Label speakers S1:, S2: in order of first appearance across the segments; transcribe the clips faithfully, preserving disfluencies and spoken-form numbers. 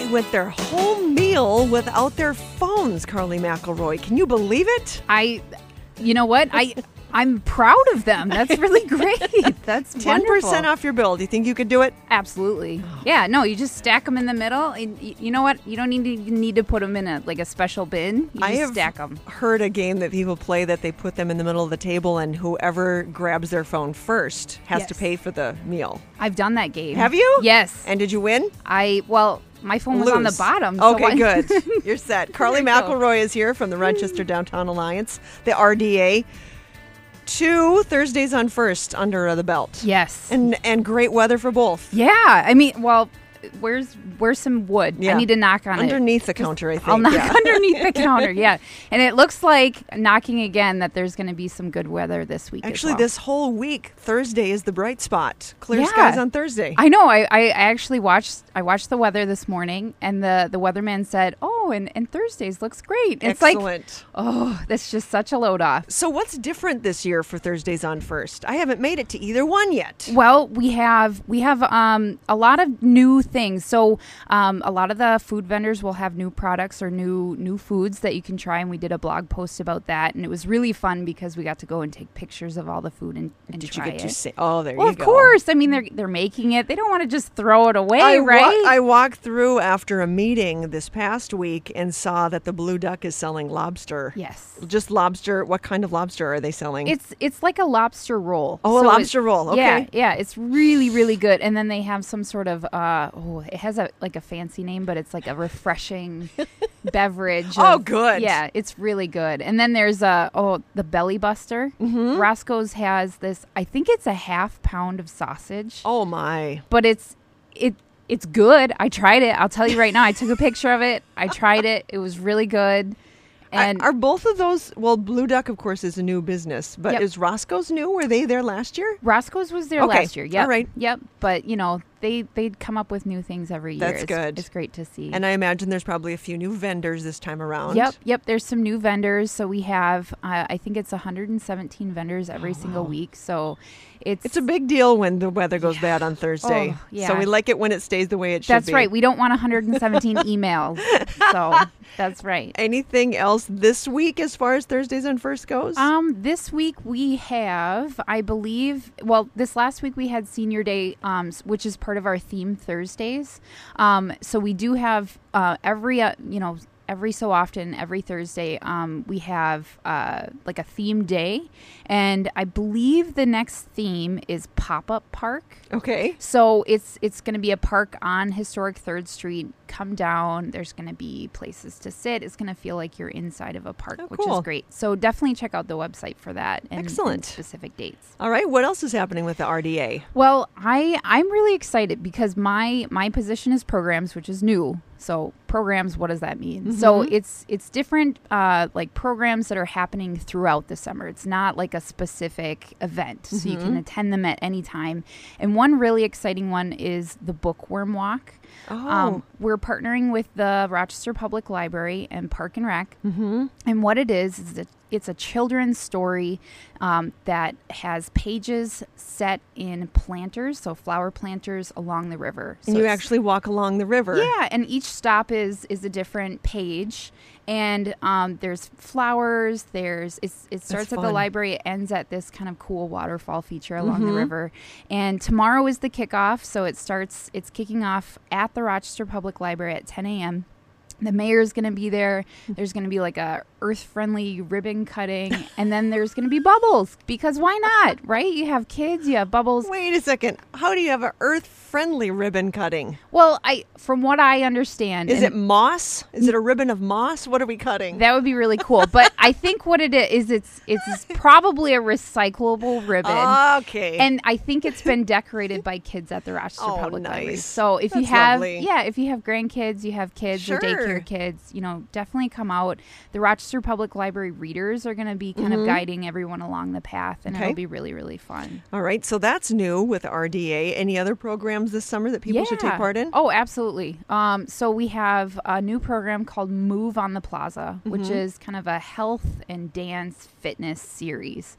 S1: They went their whole meal without their phones, Carly McElroy. Can you believe it?
S2: I, you know what? I, I'm proud of them. That's really great. That's
S1: ten percent
S2: wonderful.
S1: off your bill. Do you think you could do it?
S2: Absolutely. Yeah, no, you just stack them in the middle. And y- you know what? You don't need to you need to put them in a like a special bin. You
S1: I
S2: just
S1: have
S2: stack them.
S1: heard a game that people play that they put them in the middle of the table, and whoever grabs their phone first has
S2: Yes.
S1: to pay for the meal.
S2: I've done that game.
S1: Have you?
S2: Yes.
S1: And did you win?
S2: I, well, my phone was on the
S1: Lose.
S2: bottom. so
S1: Okay,
S2: I-
S1: good. You're set. Carly
S2: There you go.
S1: McElroy is here from the Rochester Downtown Alliance, the R D A. Two Thursdays on First under uh, the belt.
S2: Yes.
S1: And and great weather for both.
S2: Yeah. I mean, well, where's where's some wood?
S1: Yeah.
S2: I need to knock on it.
S1: Underneath the counter, I think.
S2: I'll knock
S1: yeah.
S2: underneath the counter, yeah. And it looks like knocking again that there's going to be some good weather this week.
S1: Actually,
S2: as well.
S1: this whole week, Thursday is the bright spot. Clear
S2: Yeah.
S1: skies on Thursday.
S2: I know. I, I actually watched. I watched the weather this morning, and the the weatherman said, "Oh, and, and Thursdays looks great." It's like,
S1: Excellent.
S2: oh, that's just such a load off.
S1: So what's different this year for Thursdays on First? I haven't made it to either one yet.
S2: Well, we have we have um, a lot of new things. So um, a lot of the food vendors will have new products or new new foods that you can try, and we did a blog post about that, and it was really fun because we got to go and take pictures of all the food and, and
S1: Did
S2: try
S1: you get
S2: it.
S1: to see? Oh, there
S2: well,
S1: you
S2: of
S1: go.
S2: course. I mean, they're they're making it. They don't want to just throw it away,
S1: I wa-
S2: right?
S1: I walked through after a meeting this past week and saw that the Blue Duck is selling lobster.
S2: yes.
S1: Just lobster. What kind of lobster are they selling?
S2: It's it's like a lobster roll.
S1: Oh, a
S2: So
S1: lobster
S2: it-
S1: roll.
S2: Yeah,
S1: Okay.
S2: yeah, it's really really good. And then they have some sort of uh, oh, it has a like a fancy name, but it's like a refreshing beverage.
S1: Oh,
S2: of-
S1: good.
S2: Yeah, it's really good. And then there's uh oh the Belly Buster.
S1: Mm-hmm.
S2: Roscoe's has this. I think it's a half pound of sausage,
S1: oh my.
S2: but it's it. It's good. I tried it. I'll tell you right now. I took a picture of it. I tried it. It was really good. And
S1: are both of those? Well, Blue Duck, of course, is a new business, but
S2: Yep.
S1: is Roscoe's new? Were they there last year?
S2: Roscoe's was there
S1: Okay,
S2: last year. Yep.
S1: all right.
S2: Yep. But you know, they they'd come up with new things every year.
S1: That's
S2: It's-
S1: good.
S2: It's great to see.
S1: And I imagine there's probably a few new vendors this time around.
S2: Yep. Yep. There's some new vendors. So we have, uh, I think it's one hundred seventeen vendors every single week. So it's
S1: It's a big deal when the weather goes bad on Thursday.
S2: Oh, yeah.
S1: So we like it when it stays the way it should
S2: that's
S1: be.
S2: right. We don't want one hundred seventeen emails. So that's right.
S1: Anything else this week as far as Thursdays on First goes?
S2: Um, this week we have, I believe, well, this last week we had Senior Day, um, s- which is part of our theme Thursdays. Um, so we do have uh, every, uh, you know, every so often, every Thursday, um, we have uh, like a theme day, and I believe the next theme is Pop-Up Park.
S1: okay.
S2: So it's it's going to be a park on historic third Street. Come down. There's going to be places to sit. It's going to feel like you're inside of a park,
S1: Oh,
S2: which
S1: cool.
S2: is great. So definitely check out the website for that. And,
S1: Excellent.
S2: and specific dates.
S1: All right. What else is happening with the R D A?
S2: Well, I I'm really excited because my my position is programs, which is new. So programs, what does that mean? So it's it's different uh, like programs that are happening throughout the summer. It's not like a specific event, so you can attend them at any time. And one really exciting one is the Bookworm Walk.
S1: Oh.
S2: Um, we're partnering with the Rochester Public Library and Park and Rec. Mm-hmm. And what it is, is that it's a children's story um, that has pages set in planters, so flower planters along the river. So
S1: and you
S2: it's-
S1: actually walk along the river.
S2: yeah, and each stop is is a different page, and um, there's flowers. There's it's, it starts at the
S1: fun.
S2: library, it ends at this kind of cool waterfall feature along the river. And tomorrow is the kickoff, so it starts. It's kicking off at the Rochester Public Library at ten a.m. The mayor's going to be there. There's going to be like a earth-friendly ribbon cutting, and then there's going to be bubbles because why not, right? You have kids, you have bubbles.
S1: Wait a second. How do you have an earth-friendly ribbon cutting?
S2: Well, I from what I understand,
S1: Is
S2: and
S1: it moss? Is it a ribbon of moss? What are we cutting?
S2: that would be really cool. But I think what it is, it's it's probably a recyclable ribbon.
S1: Okay.
S2: And I think it's been decorated by kids at the Rochester
S1: Oh,
S2: Public Library.
S1: nice.
S2: So if you
S1: That's
S2: have,
S1: lovely.
S2: yeah, if you have grandkids, you have kids
S1: Sure.
S2: or daycare kids, you know, definitely come out. The Rochester Public Library readers are going to be kind of guiding everyone along the path, and
S1: Okay.
S2: it'll be really, really fun.
S1: All right. So that's new with R D A. Any other programs this summer that people should take
S2: Yeah.
S1: part in?
S2: Oh, absolutely. Um, so we have a new program called Move on the Plaza, which
S1: Mm-hmm.
S2: is kind of a health and dance fitness series.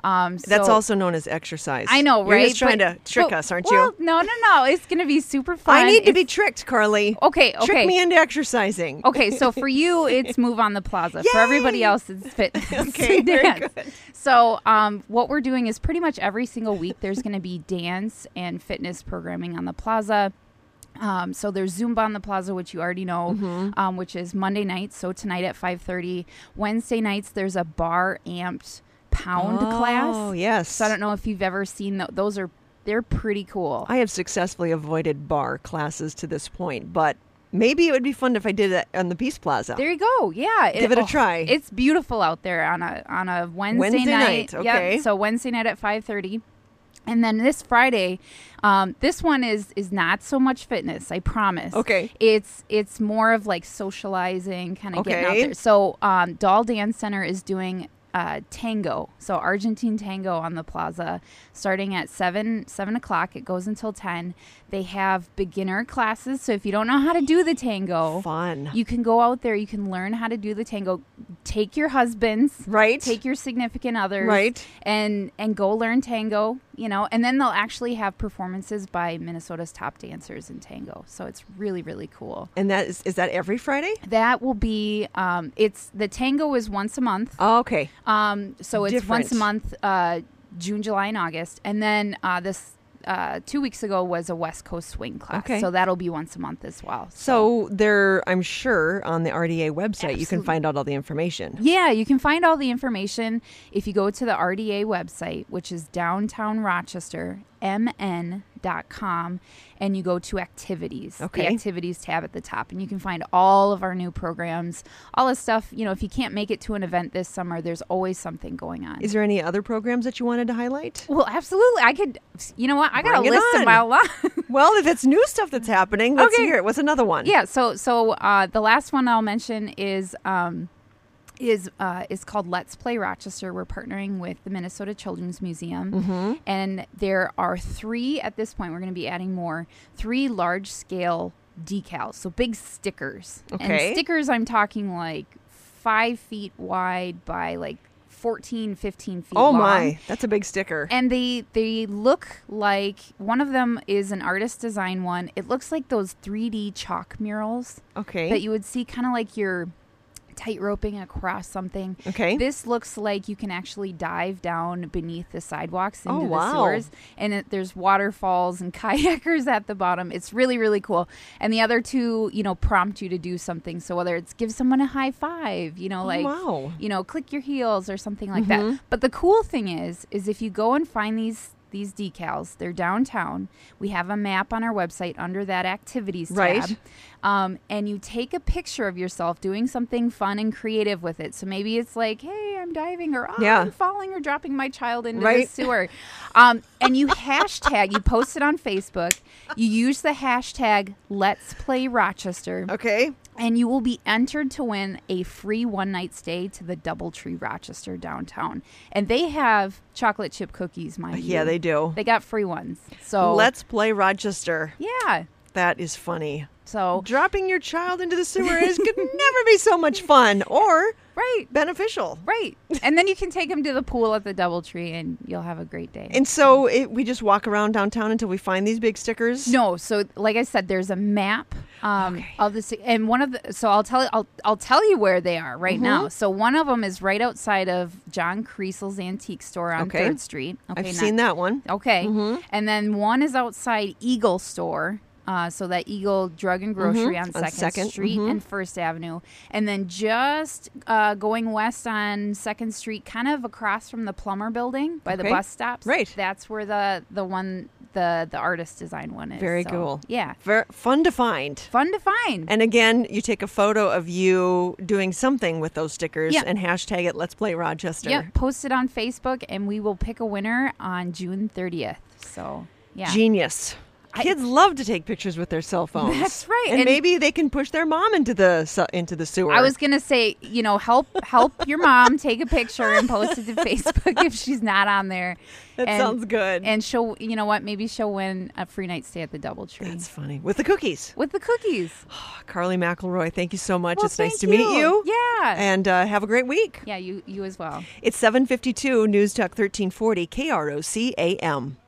S2: Um, so,
S1: That's also known as exercise.
S2: I know,
S1: You're
S2: right?
S1: just trying
S2: But-
S1: to trick
S2: but-
S1: us, aren't
S2: well,
S1: you?
S2: No, no, no. It's going to be super fun.
S1: I need to
S2: It's-
S1: be tricked, Carly.
S2: Okay, okay.
S1: Trick me into exercising.
S2: Okay, so for you, it's Move on the Plaza. For
S1: Yay!
S2: everybody else, it's Fitness
S1: Okay,
S2: and
S1: very
S2: Dance.
S1: good.
S2: So um, what we're doing is pretty much every single week there's going to be dance and fitness programming on the plaza. Um, so there's Zumba on the Plaza, which you already know,
S1: Mm-hmm.
S2: um, which is Monday nights. So tonight at five thirty. Wednesday nights, there's a bar amped pound class.
S1: Oh, yes.
S2: So I don't know if you've ever seen th- those. Are they're pretty cool.
S1: I have successfully avoided bar classes to this point, but maybe it would be fun if I did it on the Peace Plaza.
S2: There you go. Yeah,
S1: Give it a try.
S2: It's beautiful out there on a on a Wednesday,
S1: Wednesday
S2: night.
S1: night,
S2: Yep,
S1: okay.
S2: so Wednesday night at five thirty. And then this Friday, um, this one is is not so much fitness, I promise.
S1: Okay.
S2: It's it's more of like socializing, kind of getting out
S1: Okay.
S2: there. So um, Doll Dance Center is doing uh, tango, so Argentine tango on the plaza, starting at seven seven o'clock. It goes until ten. They have beginner classes, so if you don't know how to do the tango,
S1: Fun.
S2: you can go out there. You can learn how to do the tango. Take your husbands,
S1: Right.
S2: take your significant others,
S1: Right.
S2: and and go learn tango. You know, and then they'll actually have performances by Minnesota's top dancers in tango. So it's really really cool.
S1: And that is is that every Friday?
S2: That will be. Um, it's the tango is once a month.
S1: Oh, okay.
S2: Um, so it's once a
S1: Different.
S2: month, uh, June, July, and August, and then uh, this. Uh, two weeks ago was a West Coast swing class,
S1: Okay.
S2: so that'll be once a month as well.
S1: So there, I'm sure on the R D A website you can
S2: Absolutely.
S1: find out all the information.
S2: Yeah, you can find all the information if you go to the R D A website, which is downtown Rochester, M N dot com, and you go to activities,
S1: Okay.
S2: the activities tab at the top, and you can find all of our new programs, all this stuff. You know, if you can't make it to an event this summer, there's always something going on.
S1: Is there any other programs that you wanted to highlight?
S2: Well, absolutely. I could, you know what? I got
S1: Bring
S2: a
S1: it
S2: list
S1: on.
S2: a mile long.
S1: Well, if it's new stuff that's happening, let's
S2: Okay.
S1: hear it. What's another one?
S2: Yeah, so so uh, the last one I'll mention is um, is uh, is called Let's Play Rochester. We're partnering with the Minnesota Children's Museum,
S1: Mm-hmm.
S2: and there are three at this point. We're going to be adding more. Three large scale decals, so big stickers.
S1: Okay.
S2: And stickers, I'm talking like five feet wide by like fourteen, fifteen feet
S1: Oh
S2: long.
S1: my, that's a big sticker.
S2: And they they look like, one of them is an artist design one. It looks like those three D chalk murals
S1: Okay.
S2: that you would see, kind of like you're tight roping across something.
S1: Okay.
S2: This looks like you can actually dive down beneath the sidewalks into
S1: Oh,
S2: the
S1: wow.
S2: sewers. And it, there's waterfalls and kayakers at the bottom. It's really, really cool. And the other two, you know, prompt you to do something. So whether it's give someone a high five, you know,
S1: Oh,
S2: like,
S1: wow.
S2: you know, click your heels or something like
S1: Mhm.
S2: that. But the cool thing is, is if you go and find these these decals, they're downtown. We have a map on our website under that activities tab.
S1: Right.
S2: Um, and you take a picture of yourself doing something fun and creative with it. So maybe it's like, hey, I'm diving, or oh,
S1: Yeah.
S2: I'm falling, or dropping my child into
S1: Right.
S2: the sewer. Um, and you hashtag, you post it on Facebook. You use the hashtag Let's Play Rochester.
S1: Okay.
S2: And you will be entered to win a free one-night stay to the Doubletree Rochester downtown. And they have chocolate chip cookies, mind you.
S1: Yeah, they do.
S2: They got free ones. So
S1: Let's Play Rochester.
S2: yeah.
S1: That is funny.
S2: So
S1: Dropping your child into the sewer is could never be so much fun or
S2: right,
S1: beneficial.
S2: right. And then you can take them to the pool at the Doubletree, and you'll have a great day.
S1: And so it, we just walk around downtown until we find these big stickers.
S2: No, so like I said, there's a map um,
S1: Okay.
S2: of the, and one of the. So I'll tell I'll I'll tell you where they are right
S1: Mhm.
S2: now. So one of them is right outside of John Creasel's Antique Store on
S1: Okay.
S2: Third Street. Okay,
S1: I've
S2: not-
S1: seen that one.
S2: Okay,
S1: Mhm.
S2: and then one is outside Eagle Store. Uh, so that Eagle Drug and Grocery
S1: Mhm.
S2: on
S1: On
S2: Second,
S1: Second,
S2: Street
S1: mhm.
S2: and First Avenue, and then just uh, going west on Second Street, kind of across from the Plumber Building by the
S1: Okay.
S2: bus stops.
S1: Right.
S2: That's where the the one the the artist design one is.
S1: Very
S2: So,
S1: cool.
S2: Yeah,
S1: Ver- fun to find.
S2: fun to find.
S1: And again, you take a photo of you doing something with those stickers
S2: Yeah.
S1: and hashtag it Let's Play Rochester.
S2: Yep, post it on Facebook, and we will pick a winner on June thirtieth. So yeah,
S1: Genius. Kids love to take pictures with their cell phones.
S2: That's right.
S1: And,
S2: And-
S1: maybe they can push their mom into the su- into the sewer.
S2: I was gonna say, you know, help help your mom take a picture and post it to Facebook if she's not on there.
S1: That
S2: and,
S1: sounds good.
S2: And she'll, you know what? Maybe she'll win a free night stay at the DoubleTree
S1: That's funny. With the cookies.
S2: with the cookies.
S1: Carly McElroy, thank you so much.
S2: Well,
S1: it's nice
S2: thank
S1: to meet you.
S2: Yeah.
S1: And uh, have a great week.
S2: Yeah, you you as well.
S1: It's seven fifty-two News Talk thirteen forty K R O C A M.